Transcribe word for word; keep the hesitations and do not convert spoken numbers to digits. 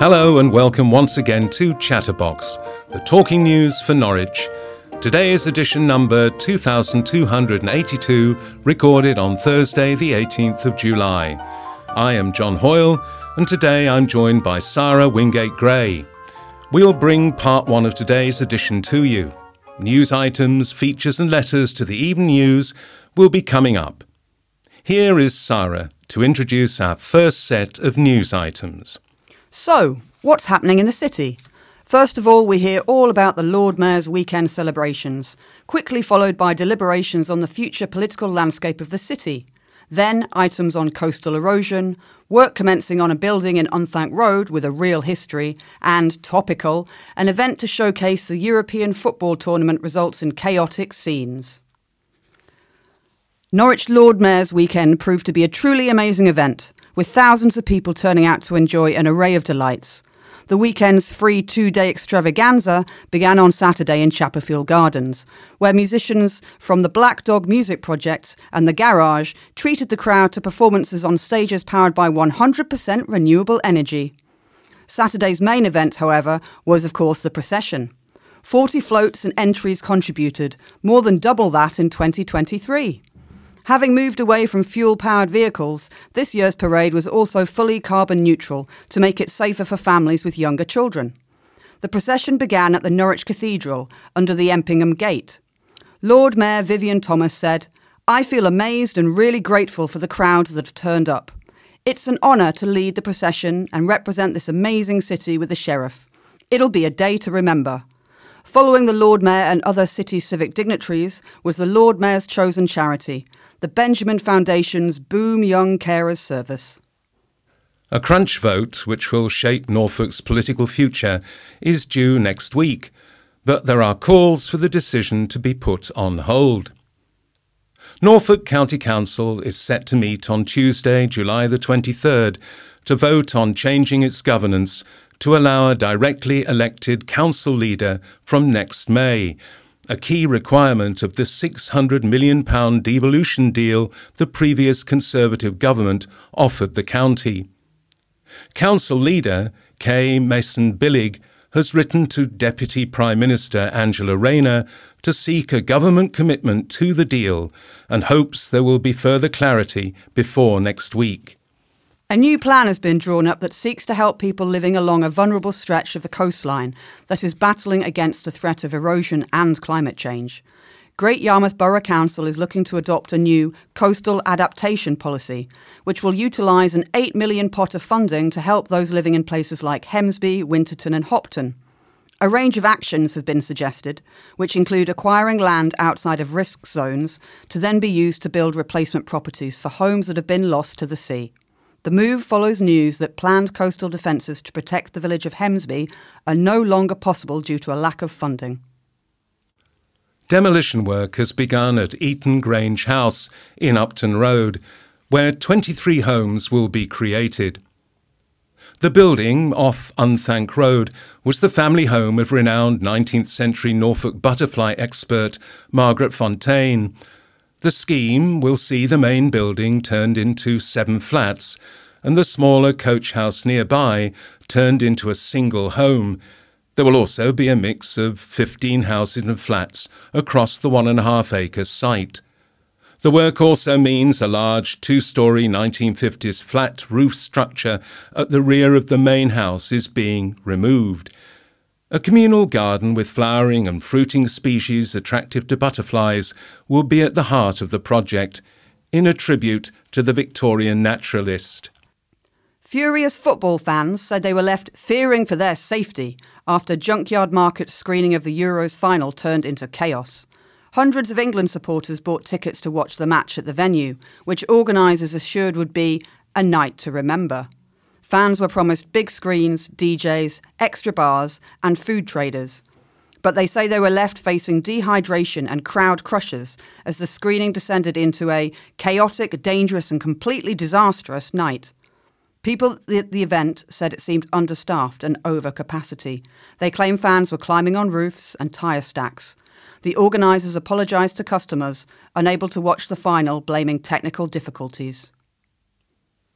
Hello and welcome once again to Chatterbox, the talking news for Norwich. Today is edition number two thousand two hundred eighty-two, recorded on Thursday the eighteenth of July. I am John Hoyle, and today I'm joined by Sarah Wingate-Gray. We'll bring part one of today's edition to you. News items, features and letters to the Evening News will be coming up. Here is Sarah to introduce our first set of news items. So, what's happening in the city? First of all, we hear all about the Lord Mayor's weekend celebrations, quickly followed by deliberations on the future political landscape of the city. Then, items on coastal erosion, work commencing on a building in Unthank Road with a real history, and, topical, an event to showcase the European football tournament results in chaotic scenes. Norwich Lord Mayor's weekend proved to be a truly amazing event, with thousands of people turning out to enjoy an array of delights. The weekend's free two-day extravaganza began on Saturday in Chapperfield Gardens, where musicians from the Black Dog Music Project and The Garage treated the crowd to performances on stages powered by one hundred percent renewable energy. Saturday's main event, however, was of course the procession. forty floats and entries contributed, more than double that in twenty twenty-three. Having moved away from fuel-powered vehicles, this year's parade was also fully carbon neutral to make it safer for families with younger children. The procession began at the Norwich Cathedral under the Empingham Gate. Lord Mayor Vivian Thomas said, "I feel amazed and really grateful for the crowds that have turned up. It's an honour to lead the procession and represent this amazing city with the Sheriff. It'll be a day to remember." Following the Lord Mayor and other city civic dignitaries was the Lord Mayor's chosen charity, the Benjamin Foundation's Boom Young Carers Service. A crunch vote, which will shape Norfolk's political future, is due next week, but there are calls for the decision to be put on hold. Norfolk County Council is set to meet on Tuesday, July the twenty-third, to vote on changing its governance to allow a directly elected council leader from next May, a key requirement of the six hundred million pounds devolution deal the previous Conservative government offered the county. Council leader Kay Mason-Billig has written to Deputy Prime Minister Angela Rayner to seek a government commitment to the deal and hopes there will be further clarity before next week. A new plan has been drawn up that seeks to help people living along a vulnerable stretch of the coastline that is battling against the threat of erosion and climate change. Great Yarmouth Borough Council is looking to adopt a new coastal adaptation policy, which will utilise an eight million pounds pot of funding to help those living in places like Hemsby, Winterton and Hopton. A range of actions have been suggested, which include acquiring land outside of risk zones to then be used to build replacement properties for homes that have been lost to the sea. The move follows news that planned coastal defences to protect the village of Hemsby are no longer possible due to a lack of funding. Demolition work has begun at Eaton Grange House in Upton Road, where twenty-three homes will be created. The building off Unthank Road was the family home of renowned nineteenth century Norfolk butterfly expert Margaret Fontaine. The scheme will see the main building turned into seven flats and the smaller coach house nearby turned into a single home. There will also be a mix of fifteen houses and flats across the one and a half acre site. The work also means a large two-storey nineteen fifties flat roof structure at the rear of the main house is being removed. A communal garden with flowering and fruiting species attractive to butterflies will be at the heart of the project, in a tribute to the Victorian naturalist. Furious football fans said they were left fearing for their safety after Junkyard Market's screening of the Euros final turned into chaos. Hundreds of England supporters bought tickets to watch the match at the venue, which organisers assured would be a night to remember. Fans were promised big screens, D Js, extra bars and food traders. But they say they were left facing dehydration and crowd crushes as the screening descended into a chaotic, dangerous and completely disastrous night. People at the event said it seemed understaffed and over capacity. They claim fans were climbing on roofs and tyre stacks. The organisers apologised to customers, unable to watch the final, blaming technical difficulties.